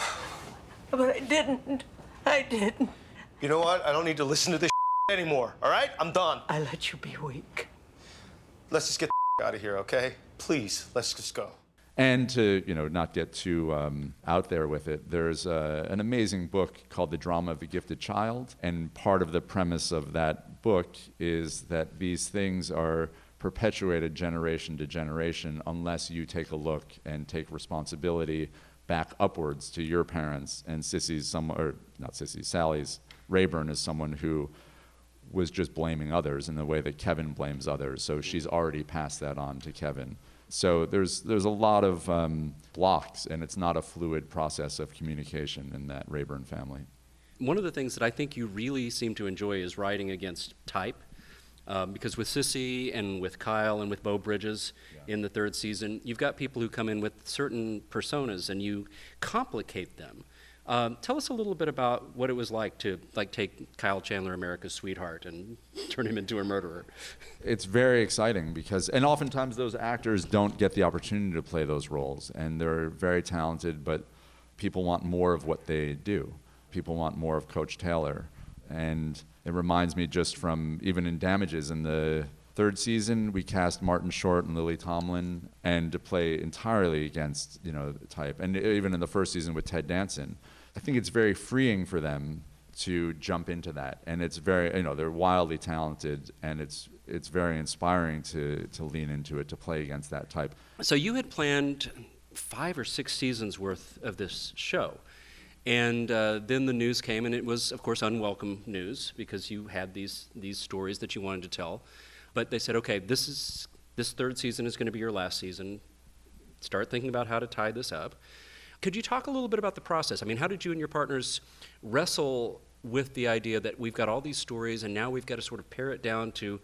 But I didn't. I didn't. You know what? I don't need to listen to this anymore, all right? I'm done. I let you be weak. Let's just get the out of here, okay? Please, let's just go. And to, you know, not get too um, out there with it, there's uh, an amazing book called The Drama of the Gifted Child. And part of the premise of that book is that these things are perpetuated generation to generation unless you take a look and take responsibility back upwards to your parents. And Sissy's someone, or not Sissy, Sally's, Rayburn is someone who was just blaming others in the way that Kevin blames others. So she's already passed that on to Kevin. So there's there's a lot of um, blocks, and it's not a fluid process of communication in that Rayburn family. One of the things that I think you really seem to enjoy is writing against type, um, because with Sissy and with Kyle and with Beau Bridges yeah. in the third season, you've got people who come in with certain personas, and you complicate them. Um, tell us a little bit about what it was like to like take Kyle Chandler, America's Sweetheart, and turn him into a murderer. It's very exciting because, and oftentimes those actors don't get the opportunity to play those roles, and they're very talented, but people want more of what they do. People want more of Coach Taylor, and it reminds me just from even in Damages in the third season, we cast Martin Short and Lily Tomlin, and to play entirely against, you know, the type, and even in the first season with Ted Danson. I think it's very freeing for them to jump into that, and it's very, you know, they're wildly talented, and it's it's very inspiring to to lean into it, to play against that type. So you had planned five or six seasons worth of this show, and uh, then the news came, and it was, of course, unwelcome news because you had these these stories that you wanted to tell, but they said, okay, this is this third season is going to be your last season. Start thinking about how to tie this up. Could you talk a little bit about the process? I mean, how did you and your partners wrestle with the idea that we've got all these stories and now we've got to sort of pare it down to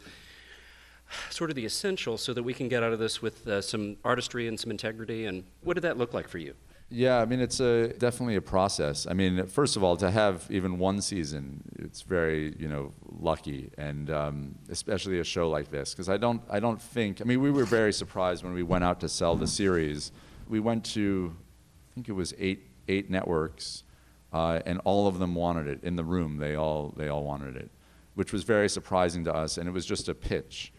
sort of the essential so that we can get out of this with uh, some artistry and some integrity? And what did that look like for you? Yeah, I mean, it's a definitely a process. I mean, first of all, to have even one season, it's very, you know, lucky, and um, especially a show like this, because I don't, I don't think, I mean, we were very surprised when we went out to sell the series. We went to, I think it was eight eight networks, uh, and all of them wanted it in the room. They all they all wanted it, which was very surprising to us. And it was just a pitch,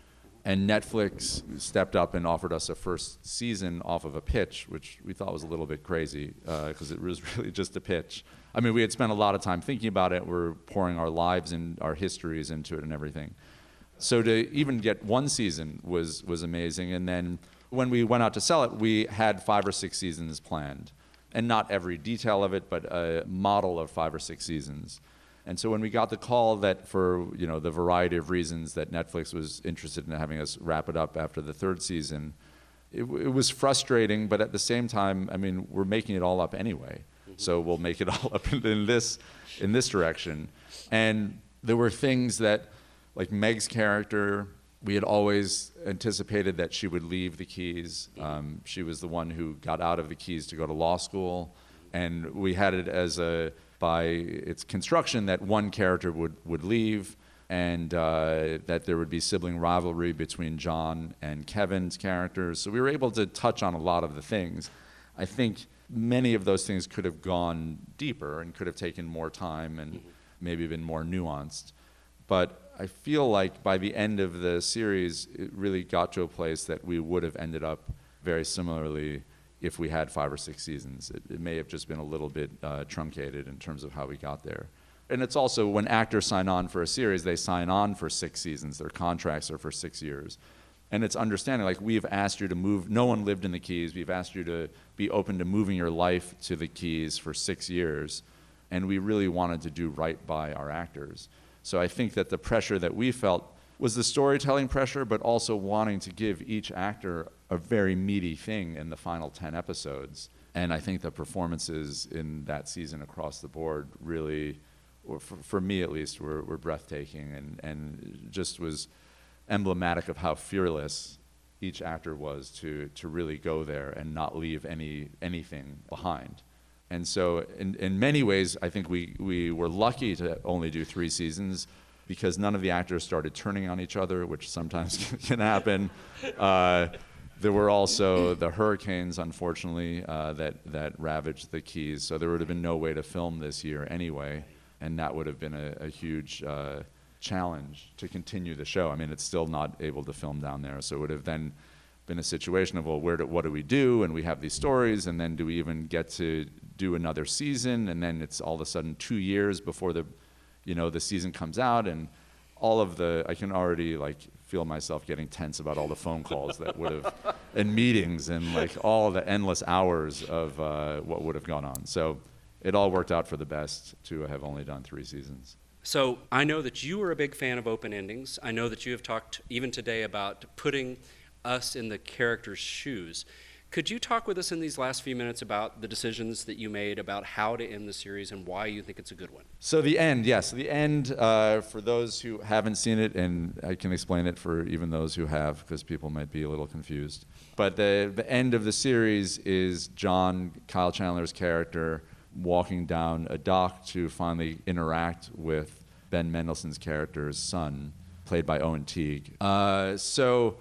And Netflix stepped up and offered us a first season off of a pitch, which we thought was a little bit crazy because uh, it was really just a pitch. I mean, we had spent a lot of time thinking about it. We're pouring our lives and our histories into it and everything. So to even get one season was was amazing. And then when we went out to sell it, we had five or six seasons planned. And not every detail of it, but a model of five or six seasons. And so when we got the call that for, you know, the variety of reasons that Netflix was interested in having us wrap it up after the third season, it, it was frustrating, but at the same time, I mean, we're making it all up anyway. Mm-hmm. So we'll make it all up in, in this in this direction. And there were things that, like Meg's character, we had always anticipated that she would leave the Keys. Um, she was the one who got out of the Keys to go to law school. And we had it as a, by its construction, that one character would, would leave and uh, that there would be sibling rivalry between John and Kevin's characters. So we were able to touch on a lot of the things. I think many of those things could have gone deeper and could have taken more time and maybe been more nuanced. But I feel like by the end of the series, it really got to a place that we would have ended up very similarly if we had five or six seasons. It, it may have just been a little bit uh, truncated in terms of how we got there. And it's also when actors sign on for a series, they sign on for six seasons. Their contracts are for six years. And it's understanding, like, we've asked you to move, no one lived in the Keys, we've asked you to be open to moving your life to the Keys for six years, and we really wanted to do right by our actors. So I think that the pressure that we felt was the storytelling pressure, but also wanting to give each actor a very meaty thing in the final ten episodes. And I think the performances in that season across the board really, or for, for me at least, were, were breathtaking and, and just was emblematic of how fearless each actor was to, to really go there and not leave any anything behind. And so in, in many ways, I think we, we were lucky to only do three seasons because none of the actors started turning on each other, which sometimes can happen. Uh, there were also the hurricanes, unfortunately, uh, that, that ravaged the Keys. So there would have been no way to film this year anyway, and that would have been a, a huge uh, challenge to continue the show. I mean, it's still not able to film down there, so it would have then been a situation of, well, where do, what do we do? And we have these stories, and then do we even get to do another season? And then it's all of a sudden two years before the, you know, the season comes out, and all of the, I can already like feel myself getting tense about all the phone calls that would have, and meetings, and like all the endless hours of uh, what would have gone on. So it all worked out for the best to have only done three seasons. So I know that you are a big fan of open endings. I know that you have talked even today about putting us in the character's shoes. Could you talk with us in these last few minutes about the decisions that you made about how to end the series and why you think it's a good one? So the end, yes. The end, uh, for those who haven't seen it, and I can explain it for even those who have, because people might be a little confused. But the, the end of the series is John, Kyle Chandler's character, walking down a dock to finally interact with Ben Mendelsohn's character's son, played by Owen Teague. Uh, so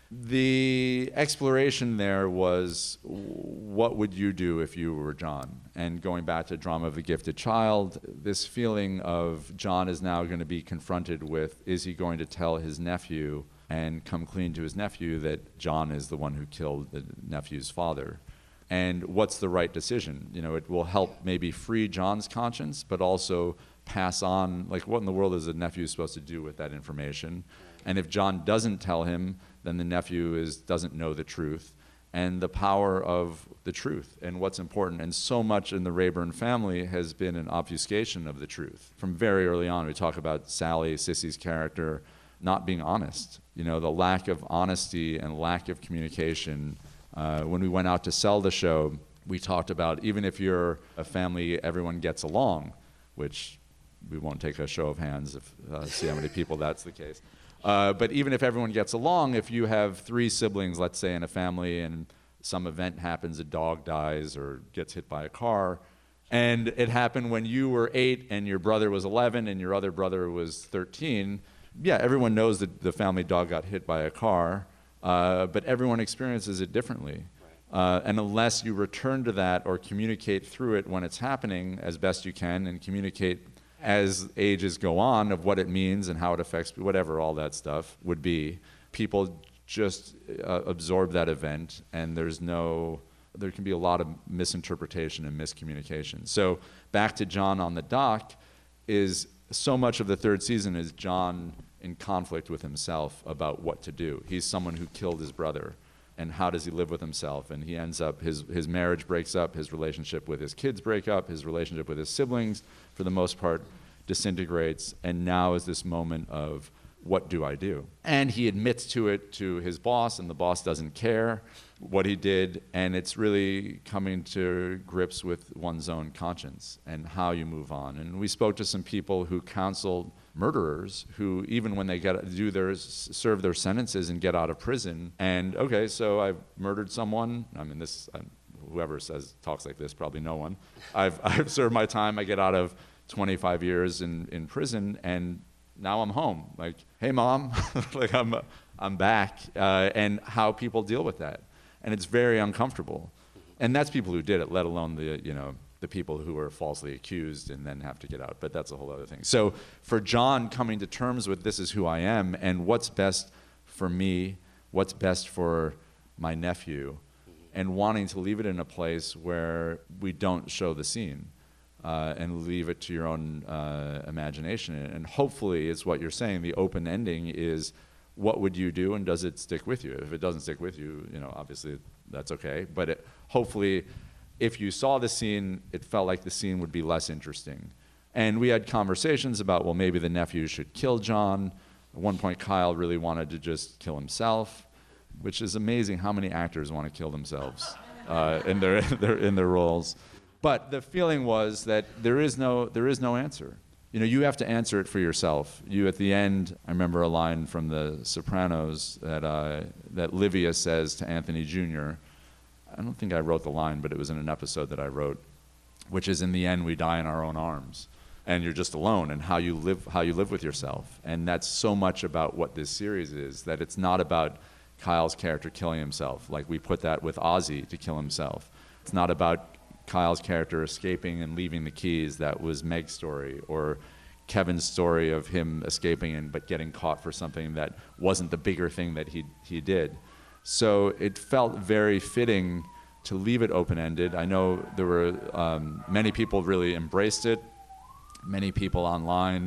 the exploration there was, what would you do if you were John? And going back to Drama of the Gifted Child, this feeling of John is now going to be confronted with, is he going to tell his nephew and come clean to his nephew that John is the one who killed the nephew's father? And what's the right decision? You know, it will help maybe free John's conscience, but also pass on, like, what in the world is a nephew supposed to do with that information? And if John doesn't tell him, then the nephew is doesn't know the truth, and the power of the truth and what's important. And so much in the Rayburn family has been an obfuscation of the truth. From very early on, we talk about Sally, Sissy's character, not being honest. You know, the lack of honesty and lack of communication. Uh, when we went out to sell the show, we talked about, even if you're a family everyone gets along, which we won't take a show of hands if uh, see how many people that's the case. Uh, but even if everyone gets along, if you have three siblings, let's say in a family, and some event happens, a dog dies or gets hit by a car, and it happened when you were eight and your brother was eleven and your other brother was thirteen, yeah, everyone knows that the family dog got hit by a car, uh, but everyone experiences it differently. Uh, and unless you return to that or communicate through it when it's happening as best you can, and communicate as ages go on of what it means and how it affects whatever all that stuff would be, people just uh, absorb that event, and there's no, there can be a lot of misinterpretation and miscommunication. So back to John on the dock, is so much of the third season is John in conflict with himself about what to do. He's someone who killed his brother, and how does he live with himself? And he ends up, his, his marriage breaks up, his relationship with his kids break up, his relationship with his siblings, for the most part, disintegrates, and now is this moment of, what do I do? And he admits to it to his boss, and the boss doesn't care what he did, and it's really coming to grips with one's own conscience and how you move on. And we spoke to some people who counseled murderers who, even when they get do their serve their sentences and get out of prison, and okay, so I've murdered someone. I mean, this I'm, whoever says talks like this, probably no one. I've I've served my time. I get out of twenty-five years in, in prison, and now I'm home. Like, hey, mom, like I'm I'm back, uh, and how people deal with that, and it's very uncomfortable. And that's people who did it, let alone the you know the people who were falsely accused and then have to get out. But that's a whole other thing. So for John coming to terms with this is who I am, and what's best for me, what's best for my nephew, and wanting to leave it in a place where we don't show the scene. Uh, and leave it to your own uh, imagination. And hopefully, it's what you're saying, the open ending is, what would you do, and does it stick with you? If it doesn't stick with you, you know, obviously that's okay. But it, hopefully, if you saw the scene, it felt like the scene would be less interesting. And we had conversations about, well, maybe the nephew should kill John. At one point, Kyle really wanted to just kill himself, which is amazing how many actors want to kill themselves uh, in their, their in their roles. But the feeling was that there is no there is no answer. You know, you have to answer it for yourself. You, at the end, I remember a line from The Sopranos that uh, that Livia says to Anthony Junior I don't think I wrote the line, but it was in an episode that I wrote, which is, in the end, we die in our own arms, and you're just alone, and how you live how you live with yourself. And that's so much about what this series is, that it's not about Kyle's character killing himself, like we put that with Ozzy to kill himself. It's not about Kyle's character escaping and leaving the keys. That was Meg's story, or Kevin's story of him escaping and but getting caught for something that wasn't the bigger thing that he he did. So it felt very fitting to leave it open-ended. I know there were um, many people really embraced it. Many people online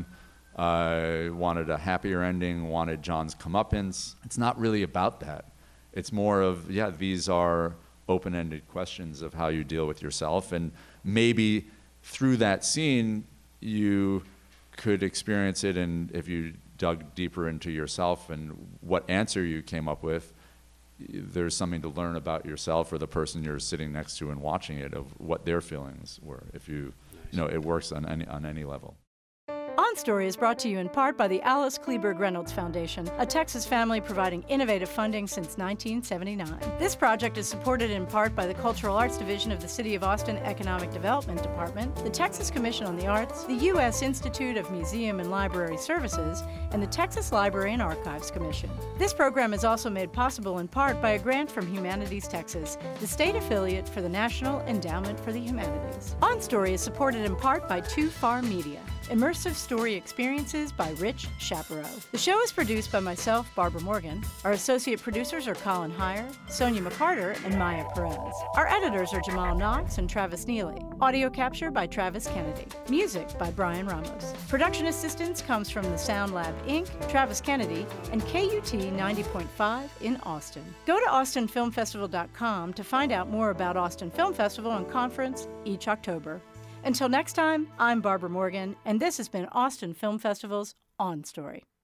uh, wanted a happier ending, wanted John's comeuppance. It's not really about that. It's more of, yeah, these are open-ended questions of how you deal with yourself, and maybe through that scene you could experience it, and if you dug deeper into yourself and what answer you came up with, there's something to learn about yourself or the person you're sitting next to and watching it, of what their feelings were. If you, you know, it works on any on any level. On Story is brought to you in part by the Alice Kleberg Reynolds Foundation, a Texas family providing innovative funding since nineteen seventy-nine. This project is supported in part by the Cultural Arts Division of the City of Austin Economic Development Department, the Texas Commission on the Arts, the U S Institute of Museum and Library Services, and the Texas Library and Archives Commission. This program is also made possible in part by a grant from Humanities Texas, the state affiliate for the National Endowment for the Humanities. On Story is supported in part by Too Far Media. Immersive story experiences by Rich Chaparro. The show is produced by myself, Barbara Morgan. Our associate producers are Colin Heyer, Sonia McCarter, and Maya Perez. Our editors are Jamal Knox and Travis Neely. Audio capture by Travis Kennedy. Music by Brian Ramos. Production assistance comes from the Sound Lab Incorporated, Travis Kennedy, and K U T ninety point five in Austin. Go to austin film festival dot com to find out more about Austin Film Festival and Conference each October. Until next time, I'm Barbara Morgan, and this has been Austin Film Festival's On Story.